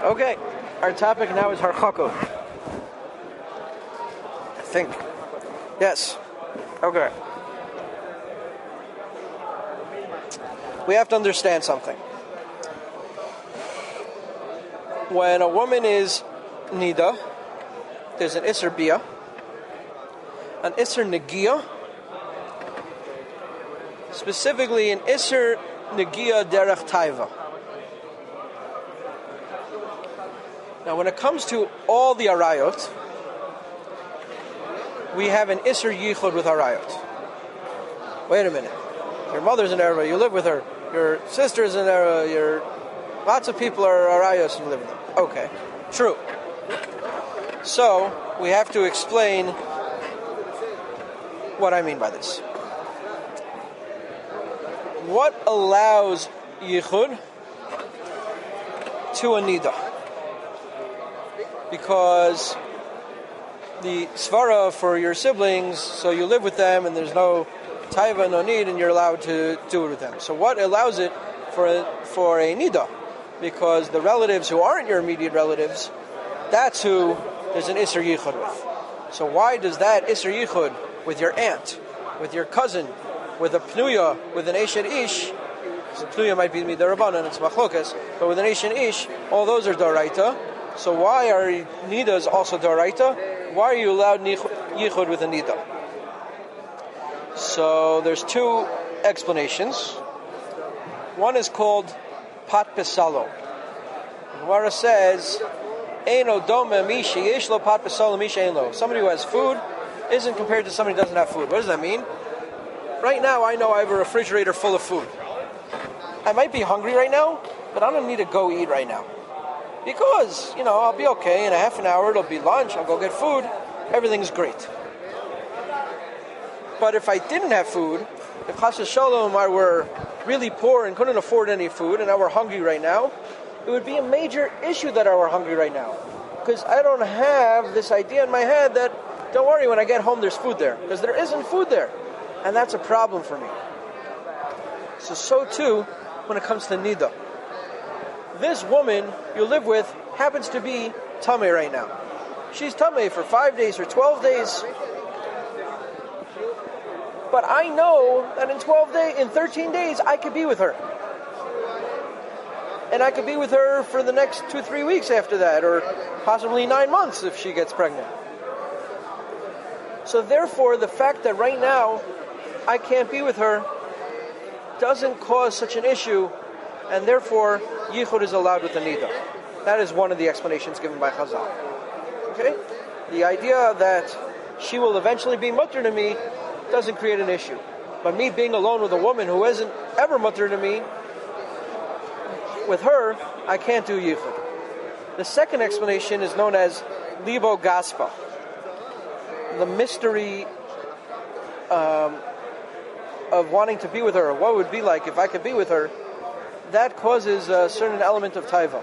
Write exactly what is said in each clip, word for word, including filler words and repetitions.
Okay, our topic now is harchakot. I think. Yes. Okay. We have to understand something. When a woman is nida, there's an isser bia, an isser negia, specifically an isser negia derech taiva. Now, when it comes to all the arayot, we have an isser yichud with arayot. Wait a minute. Your mother's an Arava, you live with her. Your sister's an Arava, your... Lots of people are arayos and you live with them. Okay, true. So, we have to explain what I mean by this. What allows yichud to a nida? Because the svara for your siblings, so you live with them and there's no taiva, no need, and you're allowed to do it with them. So what allows it for a, for a nida? Because the relatives who aren't your immediate relatives, that's who there's an isser yichud with. So why does that isser yichud with your aunt, with your cousin, with a pnuya, with an eshet ish, so pnuya might be midarabanan, it's machlokas, but with an eshet ish, all those are doraita. So why are nidas also doraita? Why are you allowed yichud with a nida? So there's two explanations. One is called pat pesalo. The Gemara says, "Eino dome mishi yishlo pat pesalo mishi einlo." Somebody who has food isn't compared to somebody who doesn't have food. What does that mean? Right now, I know I have a refrigerator full of food. I might be hungry right now, but I don't need to go eat right now. Because, you know, I'll be okay. In a half an hour, it'll be lunch. I'll go get food. Everything's great. But if I didn't have food, if Chas v'Shalom I were really poor and couldn't afford any food, and I were hungry right now, it would be a major issue that I were hungry right now. Because I don't have this idea in my head that, don't worry, when I get home there's food there. Because there isn't food there. And that's a problem for me. So, so too, when it comes to nida. This woman you live with happens to be tameh right now. She's tameh for five days or twelve days. But I know that in twelve days, in thirteen days, I could be with her. And I could be with her for the next two, three weeks after that, or possibly nine months if she gets pregnant. So therefore, the fact that right now I can't be with her doesn't cause such an issue, and therefore yichud is allowed with the nida. That is one of the explanations given by Chazal. Okay? The idea that she will eventually be mutter to me doesn't create an issue. But me being alone with a woman who isn't ever mutter to me, with her, I can't do yichud. The second explanation is known as libo gaspa. The mystery um, of wanting to be with her, what it would be like if I could be with her, that causes a certain element of taiva.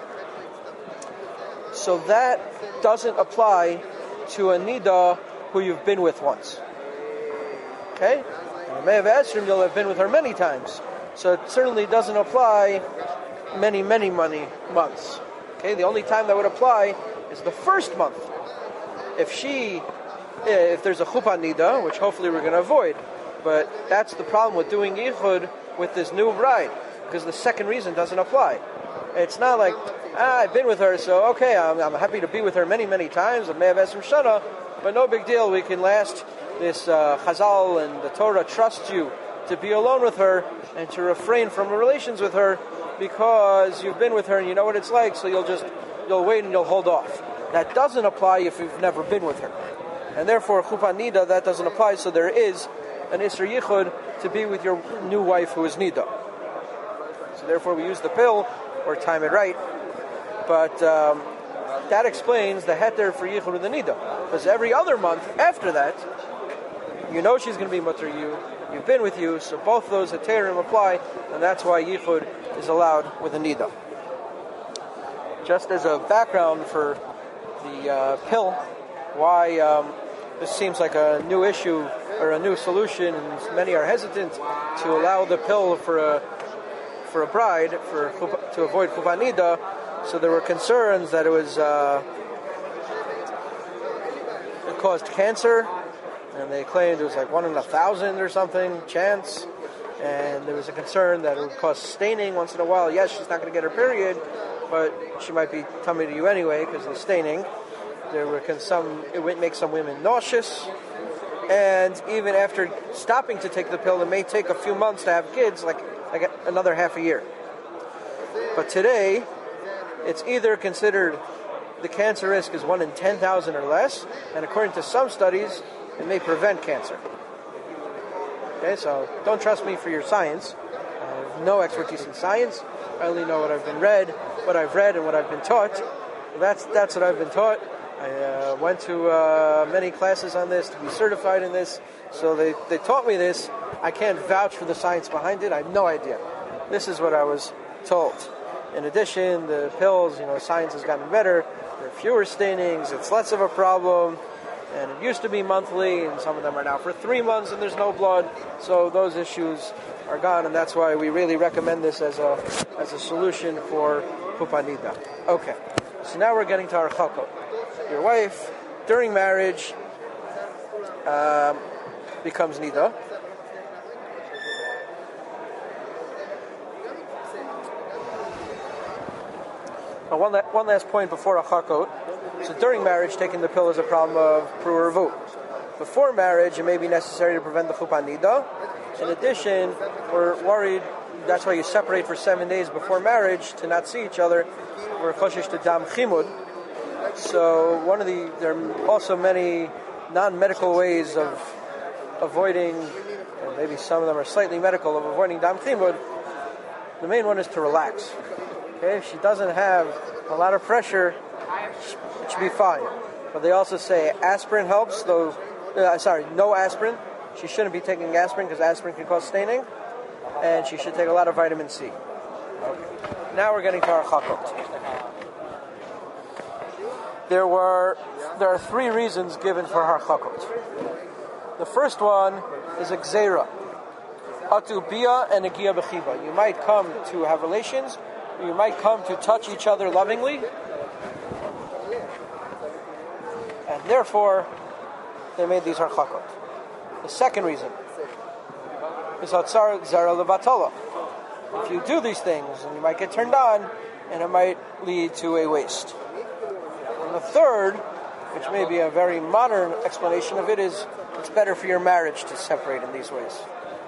So that doesn't apply to a nida who you've been with once. Okay? You may have asked her, you'll have been with her many times. So it certainly doesn't apply many, many, many months. Okay? The only time that would apply is the first month. If she, if there's a chuppah nida, which hopefully we're going to avoid, but that's the problem with doing yichud with this new bride, because the second reason doesn't apply. It's not like, ah, I've been with her, so okay, I'm, I'm happy to be with her many, many times. I may have asked from Shana, but no big deal. We can last this uh, Chazal and the Torah trust you to be alone with her and to refrain from relations with her because you've been with her and you know what it's like, so you'll just, you'll wait and you'll hold off. That doesn't apply if you've never been with her. And therefore, chuppah nida, that doesn't apply, so there is an isser yichud to be with your new wife who is nida. So therefore we use the pill, or time it right. But um, that explains the heter for yichud with the nida. Because every other month after that, you know she's going to be mutter you, you've been with you, so both of those heterim apply, and that's why yichud is allowed with a nida. Just as a background for the uh, pill, why um, this seems like a new issue or a new solution, and many are hesitant to allow the pill for a for a bride for to avoid chuppah nida, So there were concerns that it was uh, it caused cancer, and they claimed it was like one in a thousand or something chance. And there was a concern that it would cause staining once in a while. Yes, she's not going to get her period, but she might be tummy to you anyway because of the staining. There were some. It would make some women nauseous, and even after stopping to take the pill, it may take a few months to have kids, like like another half a year. But today, it's either considered the cancer risk is one in ten thousand or less, and according to some studies, it may prevent cancer. Okay, so don't trust me for your science. I have no expertise in science. I only know what I've been read, what I've read, and what I've been taught. That's that's what I've been taught. I uh, went to uh, many classes on this to be certified in this, so they, they taught me this. I can't vouch for the science behind it. I have no idea. This is what I was told. In addition, the pills, you know, science has gotten better. There are fewer stainings. It's less of a problem. And it used to be monthly, and some of them are now for three months, and there's no blood. So those issues are gone, and that's why we really recommend this as a as a solution for Chuppah Nida. Okay, so now we're getting to our chakot. Your wife, during marriage, um, becomes Nida. Now one, la- one last point before a chakot. So during marriage, taking the pill is a problem of pru urvu. Before marriage, it may be necessary to prevent the Chuppah Nida. In addition, we're worried, that's why you separate for seven days before marriage to not see each other. We're choshesh to dam chimud. So one of the, there are also many non-medical ways of avoiding, and maybe some of them are slightly medical, of avoiding dam chimud. The main one is to relax. Okay, if she doesn't have a lot of pressure, it should be fine. But they also say aspirin helps, though, uh, sorry, no aspirin. She shouldn't be taking aspirin because aspirin can cause staining. And she should take a lot of vitamin C. Okay. Now we're getting to our chakot. There were, there are three reasons given for our chakot. The first one is a gzeira. Atu bia and a gia b'chiba. You might come to have relations, or you might come to touch each other lovingly, and therefore they made these harchakot. The second reason is hatzar zera levatala. If you do these things, and you might get turned on, and it might lead to a waste. And the third, which may be a very modern explanation of it, is it's better for your marriage to separate in these ways.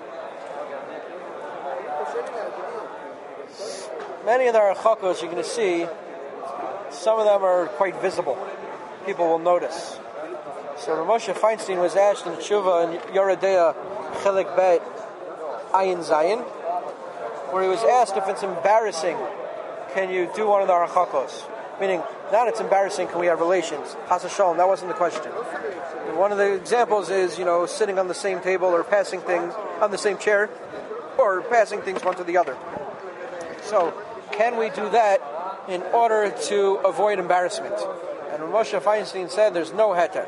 Many of the harchakos you're going to see, some of them are quite visible. People will notice. So Rav Moshe Feinstein was asked in Tshuva in Yoredea Chelik Bet Ayin Zayin, where he was asked if it's embarrassing, can you do one of the harchakos? Meaning, not it's embarrassing, can we have relations? Chas v'shalom, that wasn't the question. And one of the examples is, you know, sitting on the same table or passing things on the same chair, or passing things one to the other. So, can we do that in order to avoid embarrassment? And Rav Moshe Feinstein said there's no heter.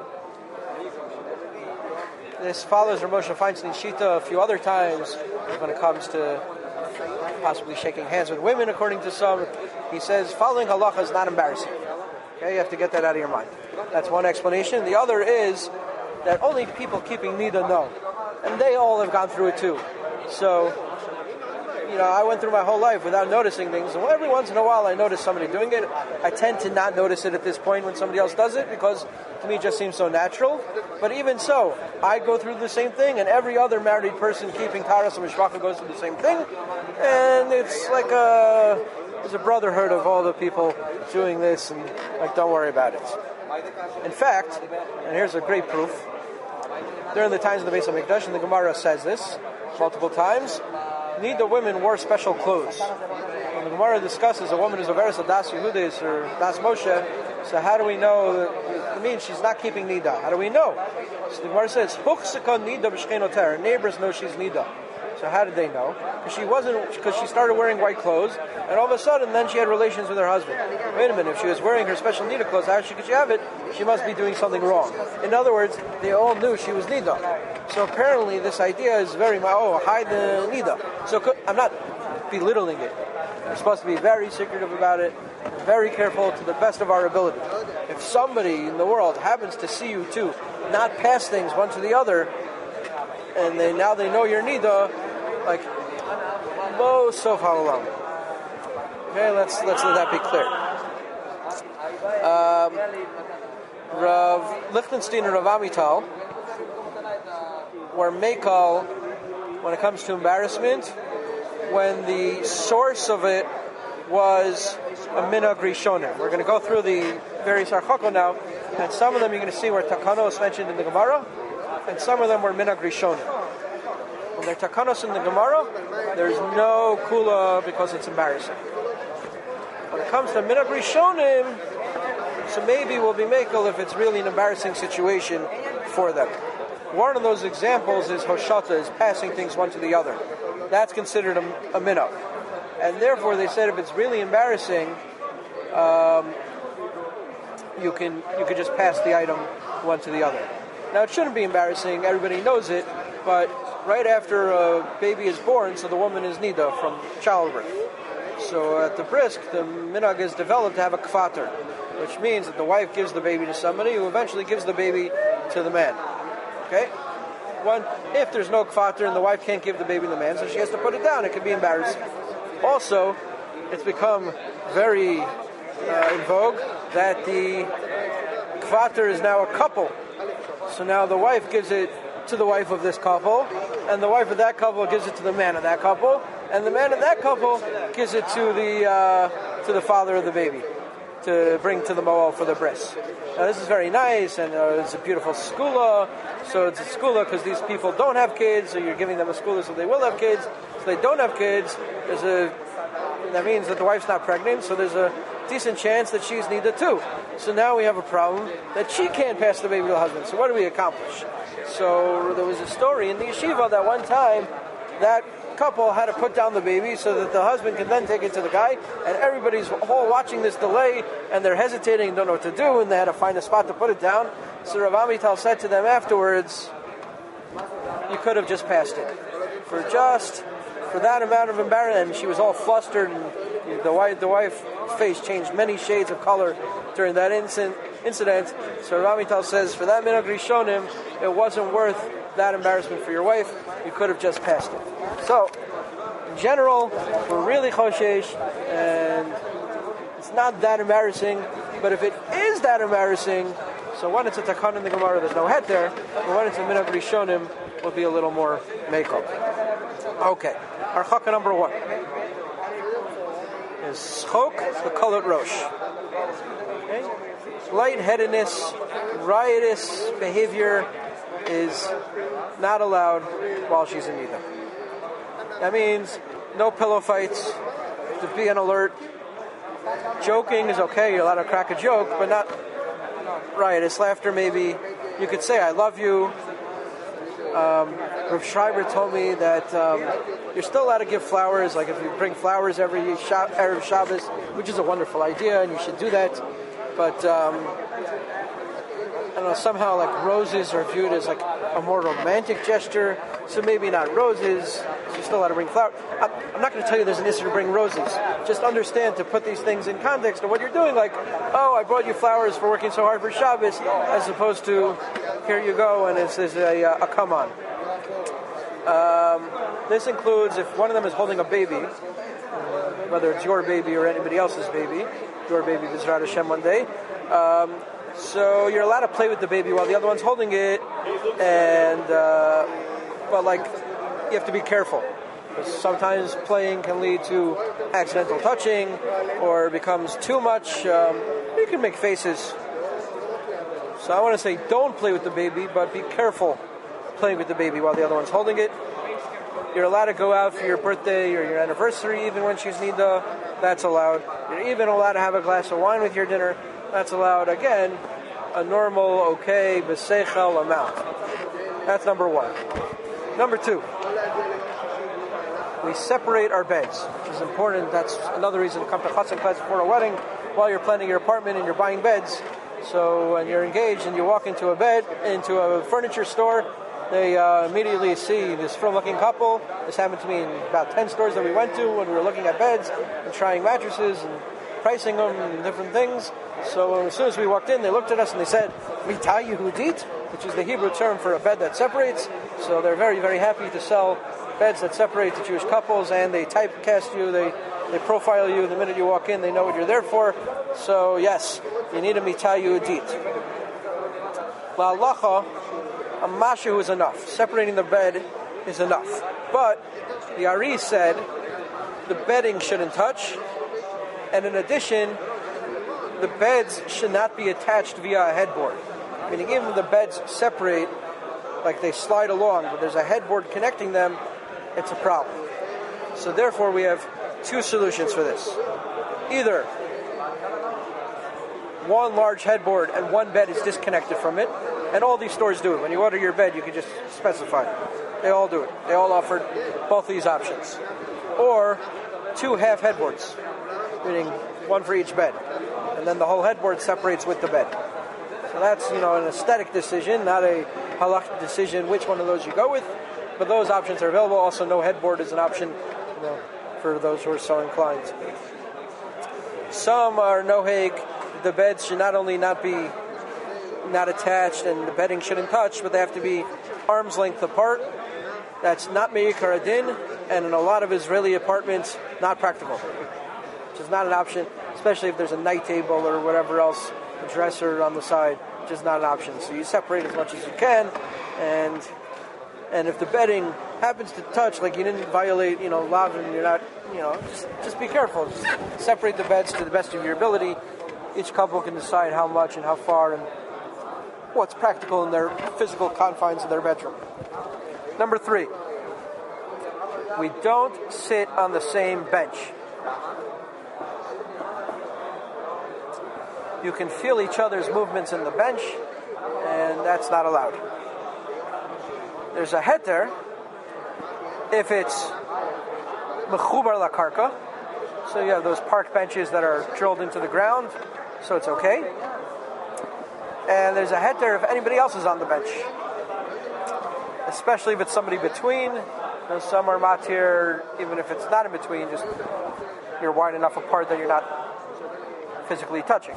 This follows Rav Moshe Feinstein's shita a few other times when it comes to possibly shaking hands with women, according to some. He says following halacha is not embarrassing. Okay, you have to get that out of your mind. That's one explanation. The other is that only people keeping nida know, and they all have gone through it too. So, you know, I went through my whole life without noticing things. And every once in a while I notice somebody doing it. I tend to not notice it at this point when somebody else does it because to me it just seems so natural. But even so, I go through the same thing, and every other married person keeping taras and mishpacha goes through the same thing. And it's like a, there's a brotherhood of all the people doing this, and like, don't worry about it. In fact, and here's a great proof, during the times of the Beis HaMikdash, and the Gemara says this multiple times, Nida women wore special clothes. When the Gemara discusses a woman who's a veris of Das Yehudis or Das Moshe, so how do we know that it means she's not keeping Nida? How do we know? So the Gemara says, Huchsika Nida b'shchenoter. Her neighbors know she's Nida. So how did they know? Because she wasn't, because she started wearing white clothes, and all of a sudden, then she had relations with her husband. Wait a minute, if she was wearing her special Nida clothes, how could she have it? She must be doing something wrong. In other words, they all knew she was Nida. So apparently, this idea is very, oh, hide the Nida. So I'm not belittling it. You're supposed to be very secretive about it, very careful to the best of our ability. If somebody in the world happens to see you two not pass things one to the other, and they now they know your nida, like Bo Sof Halalam. Okay, let's let's let that be clear. Um, Rav Lichtenstein and Rav Amital were Meikal when it comes to embarrassment when the source of it was a minhag rishonim. We're going to go through the various archakot now, and some of them you're going to see where takanos mentioned in the Gemara, and some of them were minhag rishonim. When they're takanos in the Gemara, there's no kula because it's embarrassing. When it comes to minhag rishonim, so maybe we'll be mekel if it's really an embarrassing situation for them. One of those examples is hoshata, is passing things one to the other. That's considered a, a minhag. And therefore they said if it's really embarrassing, um, you can you could just pass the item one to the other. Now it shouldn't be embarrassing, everybody knows it, but right after a baby is born, so the woman is nida from childbirth. So at the brisk, the minhag is developed to have a kfater, which means that the wife gives the baby to somebody who eventually gives the baby to the man. Okay? One, if there's no kfater and the wife can't give the baby to the man, so she has to put it down, it could be embarrassing. Also, it's become very uh, in vogue that the kvater is now a couple. So now the wife gives it to the wife of this couple, and the wife of that couple gives it to the man of that couple, and the man of that couple gives it to the uh, to the father of the baby to bring to the moel for the bris. Now this is very nice, and uh, it's a beautiful skula. So it's a skula because these people don't have kids, so you're giving them a skula so they will have kids. So they don't have kids. There's a that means that the wife's not pregnant, so there's a decent chance that she's nida too. So now we have a problem that she can't pass the baby to the husband. So what do we accomplish? So there was a story in the yeshiva that one time that couple had to put down the baby so that the husband can then take it to the guy, and everybody's all watching this delay, and they're hesitating and don't know what to do, and they had to find a spot to put it down. So Rav Amital said to them afterwards, you could have just passed it. For just, for that amount of embarrassment, and she was all flustered, and the wife, the wife's face changed many shades of color during that incident. incident. So Rav Amital says, for that minhag rishonim, it wasn't worth that embarrassment for your wife. You could have just passed it. So, in general, we're really choshesh, and it's not that embarrassing, but if it is that embarrassing, so when it's a takan in the Gemara, there's no head there, but when it's a minhag rishonim, will be a little more makeup. Okay, our chaka number one is chok, the kolot rosh. Okay? Lightheadedness, riotous behavior is not allowed while she's in nida. That means no pillow fights, to be on alert. Joking is okay, you're allowed to crack a joke, but not riotous laughter. Maybe you could say, I love you. Um, Rav Schreiber told me that um, you're still allowed to give flowers, like if you bring flowers every Erev Shabbos, which is a wonderful idea, and you should do that. But um, I don't know, somehow like roses are viewed as like a more romantic gesture, so maybe not roses, so you're still allowed to bring flowers. I'm, I'm not going to tell you there's an issue to bring roses. Just understand to put these things in context of what you're doing, like, oh, I brought you flowers for working so hard for Shabbos, as opposed to, here you go, and it's, it's a, a come on. Um, this includes if one of them is holding a baby, whether it's your baby or anybody else's baby, your baby B'ezrat Hashem one day, um, so you're allowed to play with the baby while the other one's holding it, and uh, but like you have to be careful, because sometimes playing can lead to accidental touching, or it becomes too much. Um, you can make faces. So I want to say don't play with the baby, but be careful playing with the baby while the other one's holding it. You're allowed to go out for your birthday or your anniversary even when she's nida. That's allowed. You're even allowed to have a glass of wine with your dinner. That's allowed. Again, a normal, okay, b'seichel amount. That's number one. Number two, we separate our beds, which is important. That's another reason to come to Chutz and Kletz before a wedding, while you're planning your apartment and you're buying beds. So when you're engaged and you walk into a bed, into a furniture store, they uh, immediately see this frum-looking couple. This happened to me in about ten stores that we went to when we were looking at beds and trying mattresses and pricing them and different things. So as soon as we walked in, they looked at us and they said, Mita Yehudit, which is the Hebrew term for a bed that separates. So they're very, very happy to sell beds that separate the Jewish couples, and they typecast you, they, they profile you. The minute you walk in, they know what you're there for. So yes, you need a Mita Yehudit. La'alacha, a mashu is enough. Separating the bed is enough. But the Ari said the bedding shouldn't touch, and in addition, the beds should not be attached via a headboard. Meaning even if the beds separate, like they slide along, but there's a headboard connecting them, it's a problem. So therefore we have two solutions for this. Either one large headboard and one bed is disconnected from it, and all these stores do it. When you order your bed, you can just specify it. They all do it. They all offer both these options. Or two half headboards, meaning one for each bed. And then the whole headboard separates with the bed. So that's, you know, an aesthetic decision, not a halakhic decision which one of those you go with. But those options are available. Also, no headboard is an option, you know, for those who are so inclined. Some are noheg. The beds should not only not be not attached and the bedding shouldn't touch, but they have to be arm's length apart. That's not me'ikar adin, and in a lot of Israeli apartments, not practical. Which is not an option, especially if there's a night table or whatever else, a dresser on the side, which is not an option. So you separate as much as you can, and and if the bedding happens to touch, like you didn't violate, you know, lav, and you're not, you know, just, just be careful. Just separate the beds to the best of your ability. Each couple can decide how much and how far and what's practical in their physical confines of their bedroom. Number three, we don't sit on the same bench. You can feel each other's movements in the bench, and that's not allowed. There's a heter if it's mechubar la karka, so you have those park benches that are drilled into the ground, so it's okay. And there's a heter if anybody else is on the bench, especially if it's somebody between. And some are matir, even if it's not in between, just you're wide enough apart that you're not physically touching.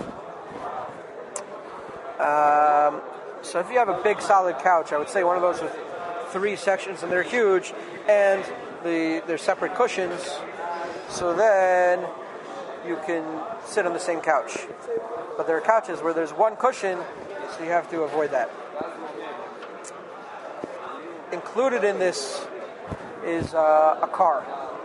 Um, so if you have a big solid couch, I would say one of those with three sections, and they're huge, and the they're separate cushions, so then you can sit on the same couch. But there are couches where there's one cushion, so you have to avoid that. Included in this is uh, a car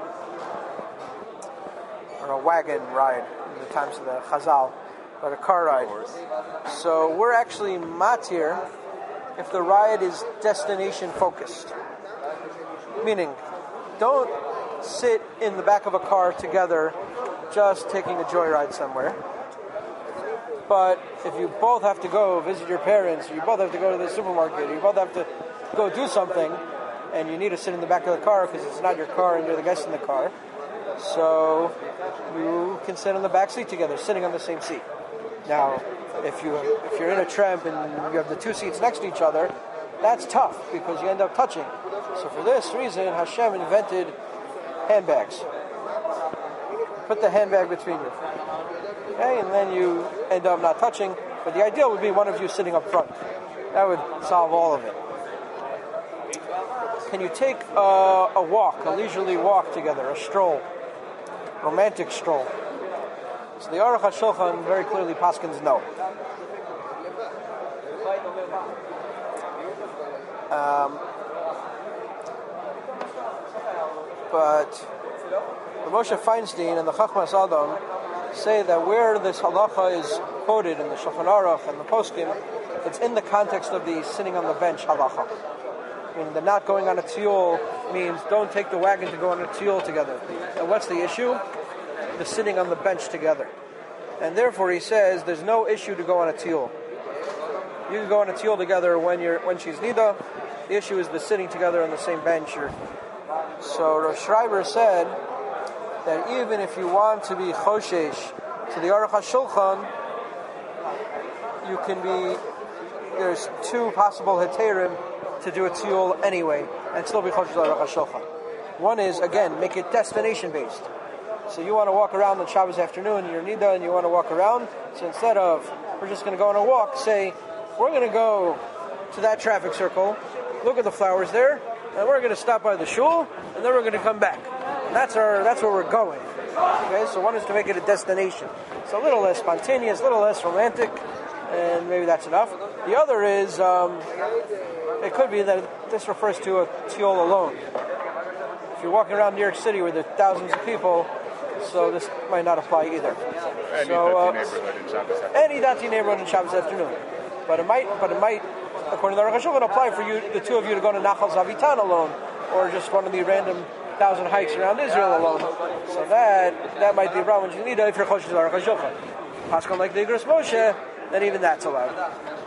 or a wagon ride in the times of the Chazal, but a car ride. So we're actually matir if the ride is destination focused, meaning don't sit in the back of a car together just taking a joyride somewhere. But if you both have to go visit your parents, or you both have to go to the supermarket, or you both have to go do something, and you need to sit in the back of the car because it's not your car and you're the guest in the car, so you can sit on the back seat together, sitting on the same seat. Now, if you if you're in a tramp and you have the two seats next to each other, that's tough because you end up touching. So for this reason, Hashem invented handbags. Put the handbag between you. Okay, and then you end up not touching. But the ideal would be one of you sitting up front. That would solve all of it. Can you take a, a walk, a leisurely walk together, a stroll, romantic stroll? So the Aruch HaShulchan very clearly paskins no. Um, but the Moshe Feinstein and the Chachmas Adam say that where this halacha is quoted in the Shulchan Aruch and the Poskim, it's in the context of the sitting on the bench halacha. I mean, the not going on a tiyul means don't take the wagon to go on a tiyul together. And what's the issue? The sitting on the bench together. And therefore he says there's no issue to go on a tiyul. You can go on a tiyul together when you're when she's nida. The issue is the sitting together on the same bench. Or, so Rav Schreiber said that even if you want to be choshesh to the Aruch HaShulchan, you can be, there's two possible heterim to do a tiyul anyway and still be choshesh to the Aruch HaShulchan. One is, again, make it destination based. So you want to walk around on Shabbos afternoon, you're Nida, and you want to walk around. So instead of, we're just going to go on a walk, say, we're going to go to that traffic circle, look at the flowers there, and we're going to stop by the shul, and then we're going to come back. And that's our, that's where we're going. Okay, so one is to make it a destination. It's a little less spontaneous, a little less romantic, and maybe that's enough. The other is, um, it could be that this refers to a tiol alone. If you're walking around New York City where there are thousands of people, so this might not apply either. Any so, uh, neighborhood in Shabbos afternoon. Any dati neighborhood in Shabbos afternoon. But it might, but it might, according to the Aruch HaShulchan, apply for you, the two of you, to go to Nachal Zavitan alone, or just one of the random thousand hikes around Israel alone. So that that might be a problem. You need if you're close to the Aruch HaShulchan. Paskan like the Igros Moshe, then even that's allowed.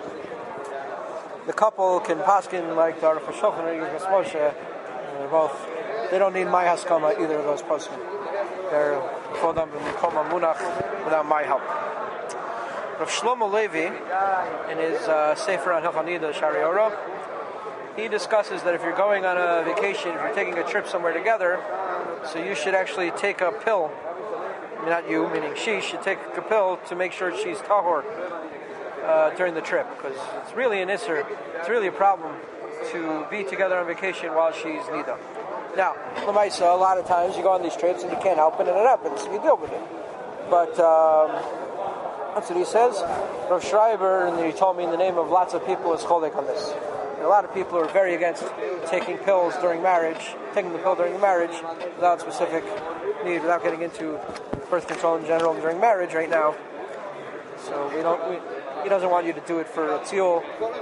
The couple can paskin like the Aruch HaShulchan or Igros Moshe. They're both. They don't need my haskama either of those paskin. They're chodam b'mikom munach without my help. Rav Shlomo Levi, in his uh, Sefer on Hilchot Nida, Shari Oro, he discusses that if you're going on a vacation, if you're taking a trip somewhere together, so you should actually take a pill, not you, meaning she, should take a pill to make sure she's tahor uh, during the trip, because it's really an isser, it's really a problem to be together on vacation while she's nida. Now, Lamaisa, a lot of times you go on these trips and you can't help it and it happens, you deal with it. But, um, that's what he says. Rav Schreiber, and he told me in the name of lots of people, is cholek on this. And a lot of people are very against taking pills during marriage, taking the pill during the marriage without specific need, without getting into birth control in general during marriage right now. So we don't. We, he doesn't want you to do it for a tziyul.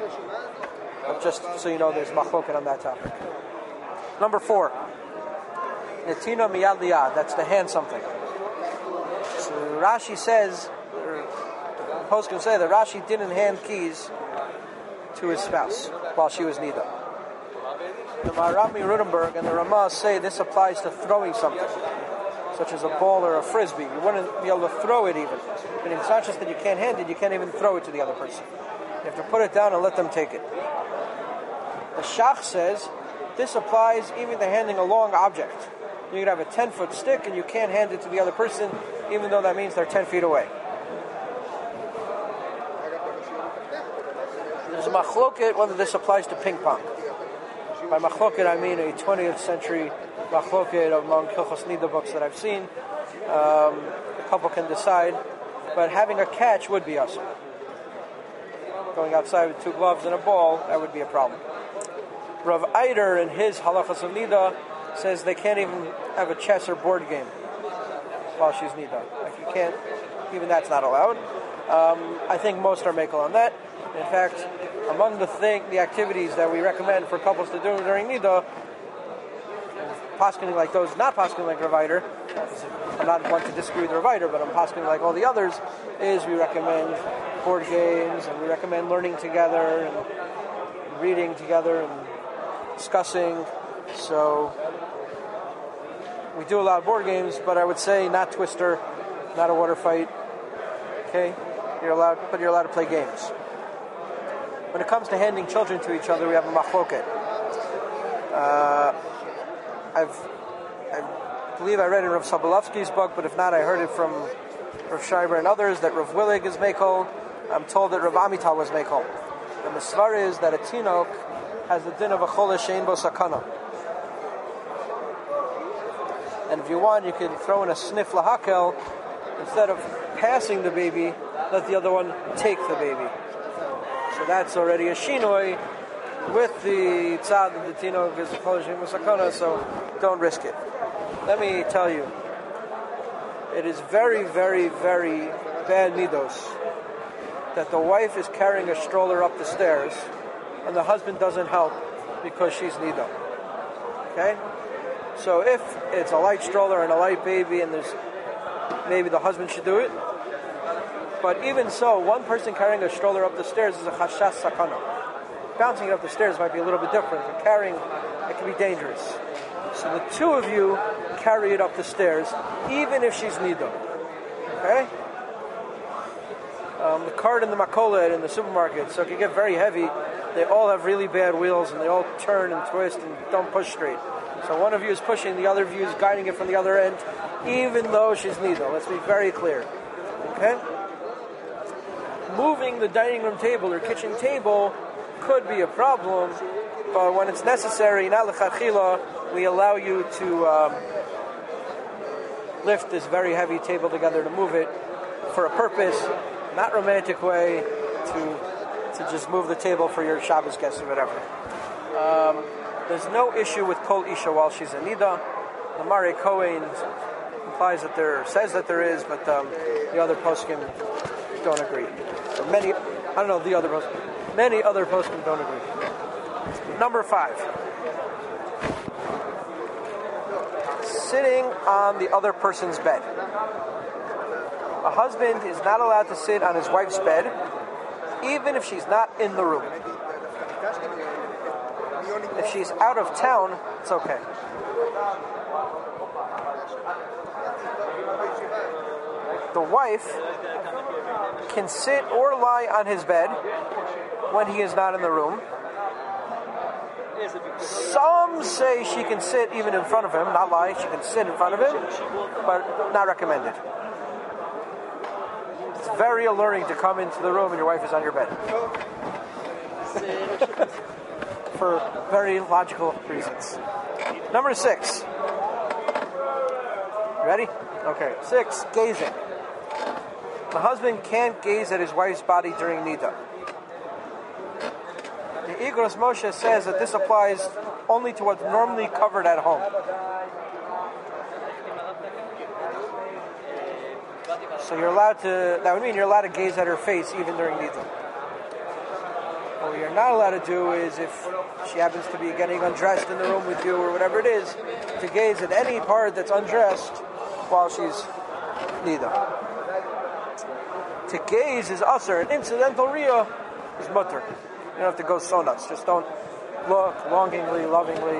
But just so you know, there's machloket on that topic. Number four, netina miyad liyad. That's to hand something. So Rashi says, or the post can say that Rashi didn't hand keys to his spouse while she was nida. The Maharami Rudenberg and the Ramah say this applies to throwing something, such as a ball or a frisbee. You wouldn't be able to throw it even. Meaning it's not just that you can't hand it, you can't even throw it to the other person. You have to put it down and let them take it. The Shach says this applies even to handing a long object. You could have a ten-foot stick and you can't hand it to the other person, even though that means they're ten feet away. There's a machloket whether this applies to ping pong. By machloket I mean a twentieth century machloket among Hilchos Nida books that I've seen. Um, a couple can decide, but having a catch would be awesome. Going outside with two gloves and a ball, that would be a problem. Rav Eider in his Halachas of Nida says they can't even have a chess or board game while she's Nida. Like you can't, even that's not allowed. Um, I think most are makel on that. In fact, among the thing, the activities that we recommend for couples to do during Nida, poskening like those, not poskening like Rav Eider, I'm not one to disagree with Rav Eider, but I'm poskening like all the others, is we recommend board games, and we recommend learning together, and reading together, and discussing. So we do allow board games, but I would say not Twister, not a water fight. Okay, you're allowed, but you're allowed to play games. When it comes to handing children to each other, we have a machloket. Uh, I've, I believe I read in Rav Sobolovsky's book, but if not, I heard it from Rav Schreiber and others that Rav Willig is mekel. I'm told that Rav Amital was mekel. The misvar is that a tinok has the din of a cholah shein bo sakana. And if you want, you can throw in a sniff lahakel. Instead of passing the baby, let the other one take the baby. So that's already a shinoi with the tzad of the tinok is a cholah shein bo sakana, so don't risk it. Let me tell you, it is very, very, very bad midos that the wife is carrying a stroller up the stairs and the husband doesn't help because she's nida. Okay? So if it's a light stroller and a light baby and there's, maybe the husband should do it. But even so, one person carrying a stroller up the stairs is a chashas sakana. Bouncing it up the stairs might be a little bit different, but carrying, it can be dangerous. So the two of you carry it up the stairs, even if she's nida. Okay? Um, the cart and the makolet in the supermarket, so it can get very heavy. They all have really bad wheels and they all turn and twist and don't push straight. So one of you is pushing, the other of you is guiding it from the other end, even though she's nida. Let's be very clear. Okay? Moving the dining room table or kitchen table could be a problem, but when it's necessary, not l'chadchila, we allow you to um, lift this very heavy table together to move it for a purpose, not romantic way, to to just move the table for your Shabbos guests or whatever. Um, there's no issue with Kol Isha while she's a Nida. The Mare Kohen implies that there, says that there is, but um, the other poskim don't agree. Or many, I don't know, the other poskim, many other poskim don't agree. Number five. Sitting on the other person's bed. A husband is not allowed to sit on his wife's bed, even if she's not in the room. If she's out of town, it's okay. The wife can sit or lie on his bed when he is not in the room. Some say she can sit even in front of him, not lie, she can sit in front of him, but not recommended. It's very alluring to come into the room and your wife is on your bed. For very logical reasons. Number six. Ready? Okay. Six, gazing. The husband can't gaze at his wife's body during Nida. The Igros Moshe says that this applies only to what's normally covered at home. So you're allowed to, that would mean you're allowed to gaze at her face even during Nida. What you're not allowed to do is, if she happens to be getting undressed in the room with you or whatever it is, to gaze at any part that's undressed while she's Nida. To gaze is usher, and incidental riyah is mutter. You don't have to go so nuts. Just don't look longingly, lovingly.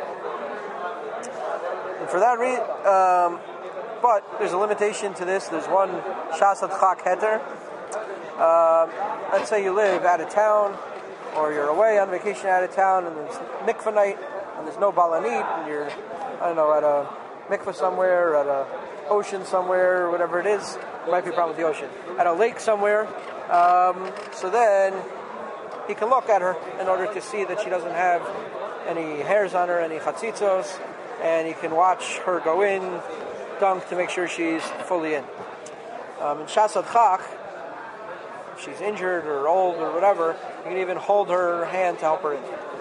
And for that reason, um, but there's a limitation to this. There's one shasad chak heter. Uh, let's say you live out of town, or you're away on vacation out of town, and there's mikvah night, and there's no balanit, and you're, I don't know, at a mikvah somewhere, at a ocean somewhere, whatever it is. There might be a problem with the ocean. At a lake somewhere. Um, so then he can look at her in order to see that she doesn't have any hairs on her, any chatzitzos, and he can watch her go in, dunk to make sure she's fully in. Um, in Shasad Chak, if she's injured or old or whatever, you can even hold her hand to help her in.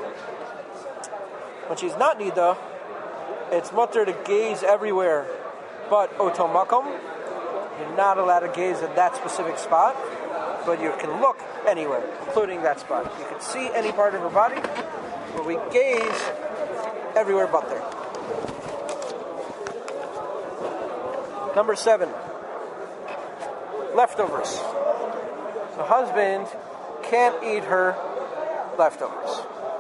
When she's not Nida, it's mutter to gaze everywhere, but oto makom, you're not allowed to gaze at that specific spot, but you can look anywhere, including that spot. You can see any part of her body, but we gaze everywhere but there. Number seven, leftovers. The husband can't eat her leftovers.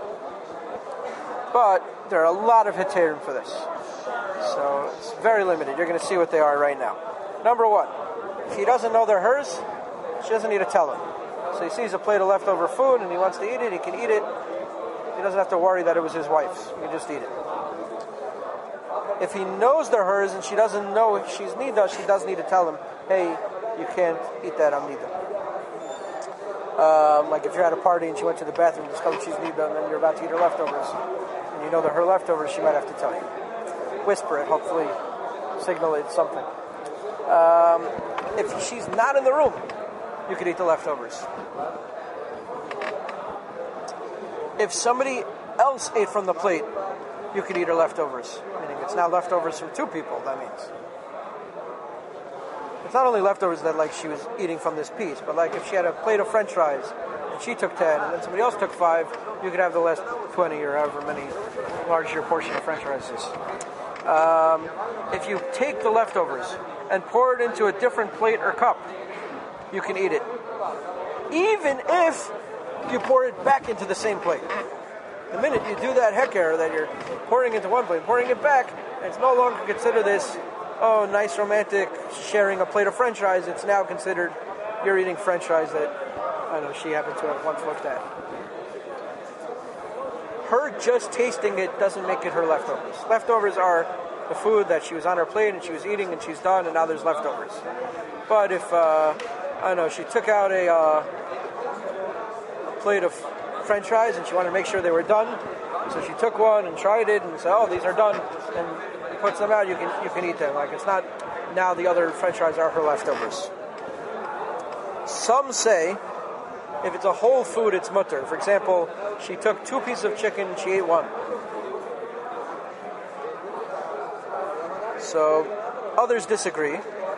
But there are a lot of heterim for this. So it's very limited. You're going to see what they are right now. Number one, if he doesn't know they're hers, she doesn't need to tell him. So he sees a plate of leftover food and he wants to eat it, he can eat it. He doesn't have to worry that it was his wife's. He can just eat it. If he knows they're hers and she doesn't know if she's Nida, she does need to tell him, hey, you can't eat that, I'm Nida. Um, like if you're at a party and she went to the bathroom and discovered she's Nida and then you're about to eat her leftovers, and you know they're her leftovers, she might have to tell you. Whisper it, hopefully signal it something. Um, if she's not in the room, you can eat the leftovers. If somebody else ate from the plate, you can eat her leftovers. Meaning it's now leftovers from two people, that means. It's not only leftovers that like she was eating from this piece, but like if she had a plate of French fries and she took ten and then somebody else took five, you could have the last twenty or however many large your portion of French fries is. Um, if you take the leftovers and pour it into a different plate or cup, you can eat it. Even if you pour it back into the same plate. The minute you do that heker, that you're pouring into one plate, pouring it back, and it's no longer considered this, oh, nice romantic sharing a plate of French fries. It's now considered you're eating French fries that, I don't know, she happened to have once looked at. her just tasting it doesn't make it her leftovers. Leftovers are the food that she was on her plate and she was eating and she's done and now there's leftovers. But if, uh, I don't know, she took out a, uh, a plate of French fries and she wanted to make sure they were done, so she took one and tried it and said, oh, these are done, and puts them out, you can you can eat them. Like, it's not now the other French fries are her leftovers. Some say if it's a whole food, it's mutter. For example, she took two pieces of chicken and she ate one. So others disagree.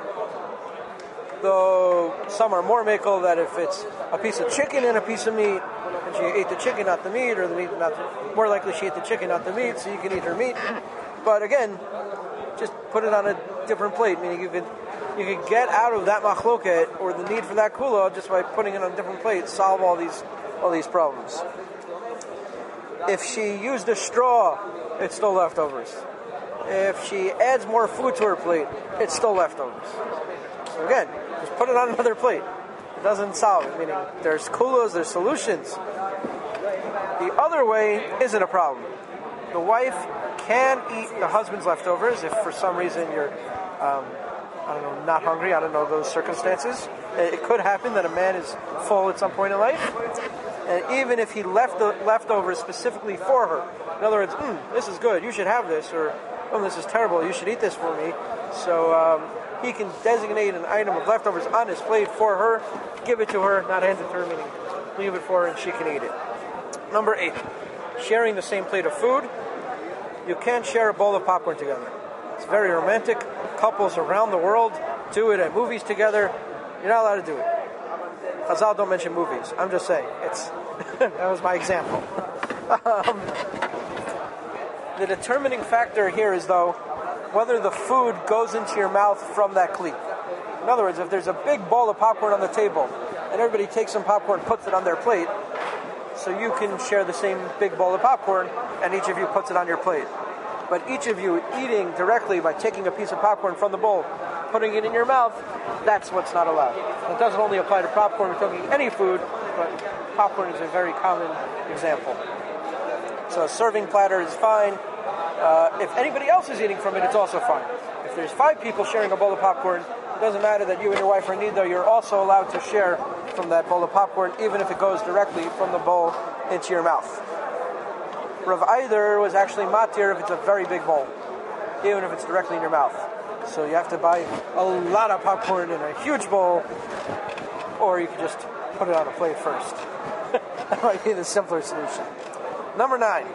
Though some are more makel that if it's a piece of chicken and a piece of meat, and she ate the chicken, not the meat, or the meat, not the, more likely she ate the chicken, not the meat, so you can eat her meat. But again, just put it on a different plate. Meaning you could you could get out of that machloket or the need for that kula just by putting it on a different plate. Solve all these all these problems. If she used a straw, it's still leftovers. If she adds more food to her plate, it's still leftovers. So again, just put it on another plate. It doesn't solve it. Meaning there's kulas, there's solutions. The other way isn't a problem. The wife can eat the husband's leftovers if for some reason you're, um, I don't know, not hungry. I don't know those circumstances. It could happen that a man is full at some point in life. And even if he left the leftovers specifically for her, in other words, mm, this is good, you should have this, or oh, this is terrible, you should eat this for me. So um, he can designate an item of leftovers on his plate for her, give it to her, not hand it to her, meaning leave it for her and she can eat it. Number eight, sharing the same plate of food. You can't share a bowl of popcorn together. It's very romantic. Couples around the world do it at movies together. You're not allowed to do it. Chazal don't mention movies. I'm just saying. It's that was my example. Um, the determining factor here is, though, whether the food goes into your mouth from that kli. In other words, if there's a big bowl of popcorn on the table and everybody takes some popcorn and puts it on their plate, so you can share the same big bowl of popcorn and each of you puts it on your plate. But each of you eating directly by taking a piece of popcorn from the bowl, putting it in your mouth, that's what's not allowed. It doesn't only apply to popcorn, we're talking any food, but popcorn is a very common example. So a serving platter is fine. Uh, if anybody else is eating from it, it's also fine. If there's five people sharing a bowl of popcorn, it doesn't matter that you and your wife are neither, you're also allowed to share from that bowl of popcorn, even if it goes directly from the bowl into your mouth. Rav Eider was actually matir if it's a very big bowl, even if it's directly in your mouth. So you have to buy a lot of popcorn in a huge bowl, or you can just put it on a plate first. That might be the simpler solution. Number nine,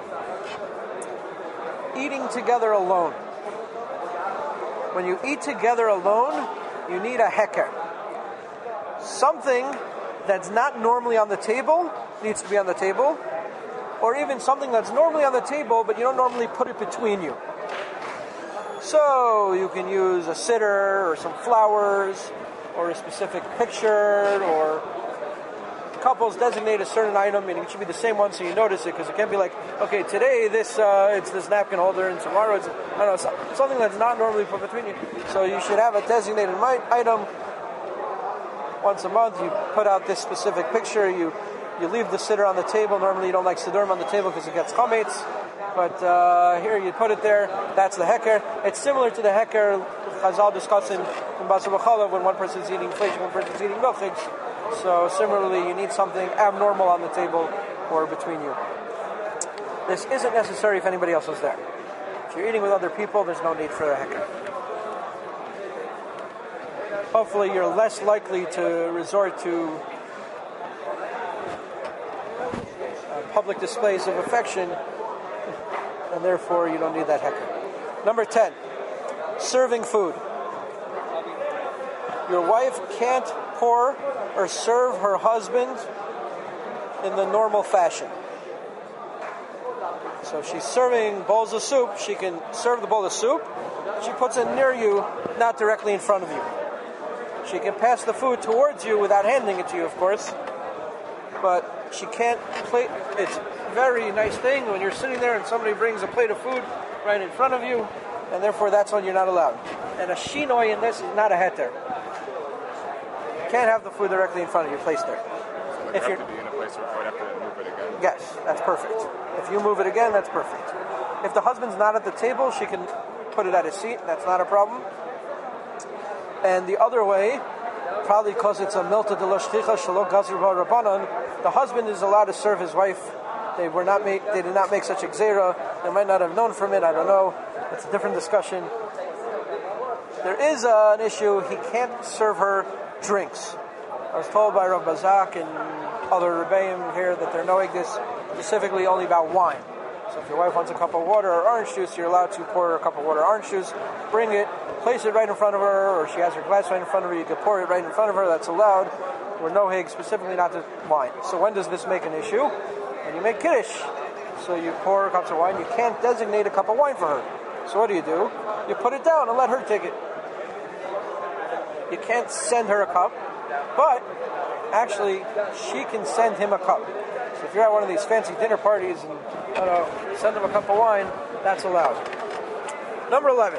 eating together alone. When you eat together alone, you need a heker. Something that's not normally on the table needs to be on the table, or even something that's normally on the table, but you don't normally put it between you. So you can use a sitter, or some flowers, or a specific picture, or couples designate a certain item, meaning it should be the same one so you notice it, because it can't be like, okay, today this uh, it's this napkin holder, and tomorrow it's, I don't know, something that's not normally put between you. So you should have a designated item. Once a month, you put out this specific picture, you you leave the sitter on the table. Normally you don't like siddurim on the table because it gets chametz, but uh, here you put it there, that's the heker. It's similar to the heker Chazal discussing in Basar B'chalav when one person's eating flesh, one person's eating milchig. So similarly, you need something abnormal on the table or between you. This isn't necessary if anybody else is there. If you're eating with other people, there's no need for the heker. Hopefully you're less likely to resort to uh, public displays of affection, and therefore you don't need that heker. Number ten, serving food. Your wife can't pour or serve her husband in the normal fashion. So if she's serving bowls of soup, she can serve the bowl of soup. She puts it near you, not directly in front of you. She can pass the food towards you without handing it to you, of course. But she can't plate. It's a very nice thing when you're sitting there and somebody brings a plate of food right in front of you, and therefore that's when you're not allowed. And a shinoi in this is not a heter. can't have the food directly in front of you, placed there. So like If I you're have to be in a place where I would have to move it again. Yes, that's perfect. If you move it again, that's perfect. If the husband's not at the table, she can put it at his seat. That's not a problem. And the other way, probably because it's a milta de lo shticha shelo gazir ba rabbanan, the husband is allowed to serve his wife. They were not make, they did not make such a gzeira. They might not have known from it. I don't know. It's a different discussion. There is uh, an issue. He can't serve her drinks. I was told by Rav Bazak and other Rebbeim here that they're knowing this specifically only about wine. So if your wife wants a cup of water or orange juice, you're allowed to pour her a cup of water or orange juice, bring it, place it right in front of her, or she has her glass right in front of her, you can pour it right in front of her, that's allowed. We're nohig specifically not to wine. So when does this make an issue? When you make kiddush. So you pour cups of wine, you can't designate a cup of wine for her. So what do you do? You put it down and let her take it. You can't send her a cup, but actually she can send him a cup. So if you're at one of these fancy dinner parties and I don't know, send him a cup of wine, that's allowed. Number eleven.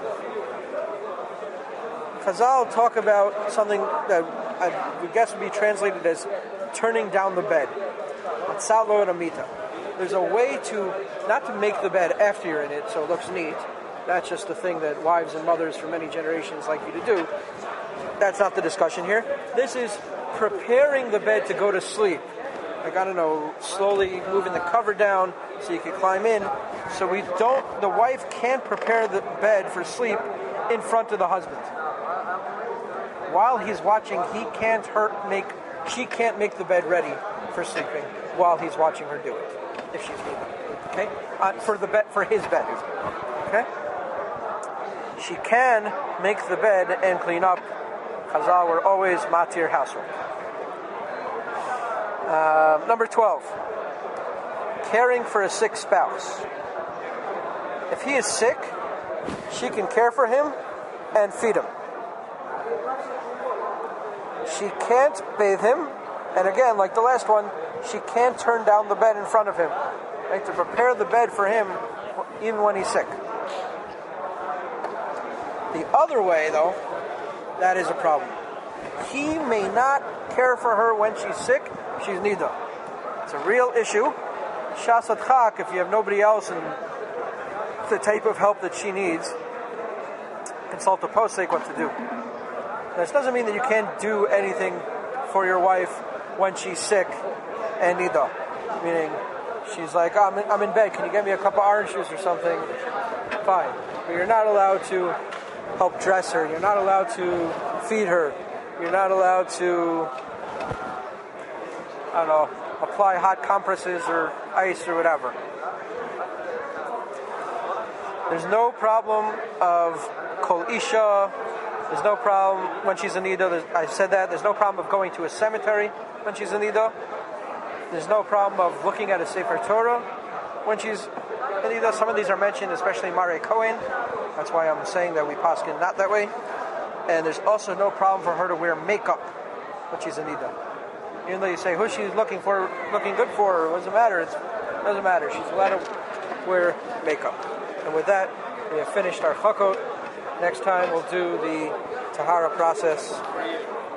Chazal talk about something that I would guess would be translated as turning down the bed. Matzalo and Amita. There's a way to, not to make the bed after you're in it so it looks neat. That's just the thing that wives and mothers for many generations like you to do. That's not the discussion here. This is preparing the bed to go to sleep. Like, I don't know, slowly moving the cover down so you can climb in. So we don't, the wife can't prepare the bed for sleep in front of the husband. While he's watching, he can't hurt make, she can't make the bed ready for sleeping while he's watching her do it, if she's doing it. Okay? Uh, for the bed, for his bed. Okay? She can make the bed and clean up. Chazal were always matir housework. Uh, number twelve. Caring for a sick spouse. If he is sick, she can care for him and feed him. She can't bathe him, and again, like the last one, she can't turn down the bed in front of him. Right? To prepare the bed for him, even when he's sick. The other way, though, that is a problem. He may not care for her when she's sick, she's nida. It's a real issue. Shasat chak, if you have nobody else and the type of help that she needs, consult the posek what to do. This doesn't mean that you can't do anything for your wife when she's sick and nida. Meaning, she's like, oh, I'm, in, I'm in bed, can you get me a cup of orange juice or something? Fine. But you're not allowed to help dress her. You're not allowed to feed her. You're not allowed to, I don't know, apply hot compresses or ice or whatever. There's no problem of kol isha. There's no problem when she's in nida. I said that. There's no problem of going to a cemetery when she's in nida. There's no problem of looking at a Sefer Torah when she's in nida. Some of these are mentioned, especially Mare Cohen. That's why I'm saying that we paskin not that way. And there's also no problem for her to wear makeup when she's in nida. Even though you say, who's she looking for, looking good for, what does it matter? It doesn't matter. She's allowed to wear makeup. And with that, we have finished our chakot. Next time we'll do the tahara process.